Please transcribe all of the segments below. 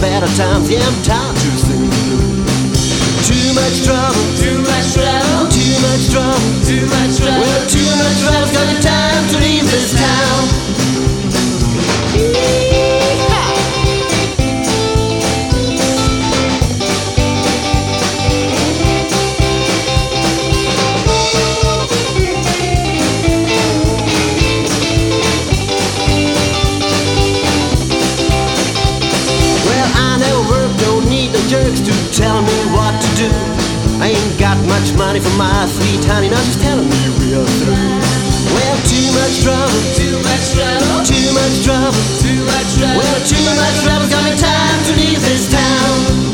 better times. Yeah, I'm tired to sing the blues. Too much trouble, Too much trouble, too much trouble. too much trouble. Well, too much trouble's got the time to leave this town. Jerks to tell me what to do. I ain't got much money for my sweet honey, now she's telling me we're through. Well, too much trouble, Too much trouble, too much trouble. too much trouble. Well, too much trouble's got me time to leave this town.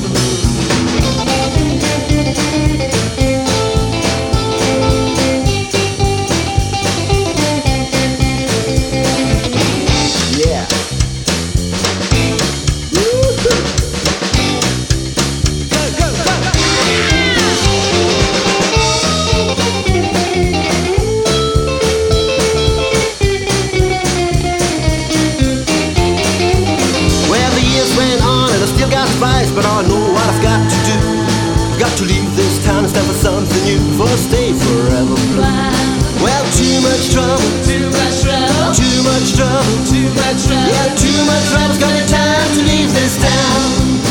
But I know what I've got to do. I've got to leave this town and stand for something new, for I stay forever blue. Well, too much trouble, Too much trouble, too much trouble. too much trouble. Yeah, too much trouble's got the time to leave this town.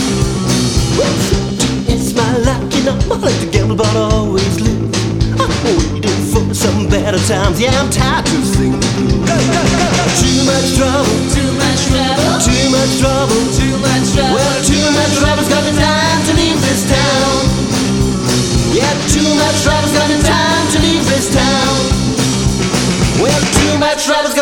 It's my luck, you know, I like to gamble but I always lose. I'm waiting for some better times. Yeah, I'm tired to sing the blues. Too much trouble, Too much trouble, too much trouble. too much trouble. Well, too much trouble's got the time to leave this town. Yeah, too much trouble's got the time to leave this town. Well, too much trouble's got